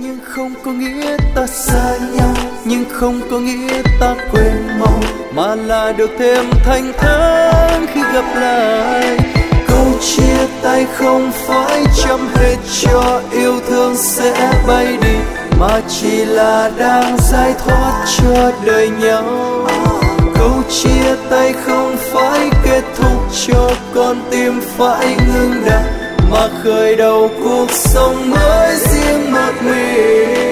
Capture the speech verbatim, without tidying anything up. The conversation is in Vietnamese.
nhưng không có nghĩa ta xa nhau, nhưng không có nghĩa ta quên mau, mà là được thêm thanh thản khi gặp lại. Câu chia tay không phải chấm hết cho yêu thương sẽ bay đi, mà chỉ là đang giải thoát cho đời nhau. Câu chia tay không phải kết thúc cho con tim phải ngưng đập, mà khởi đầu cuộc sống mới riêng một mình.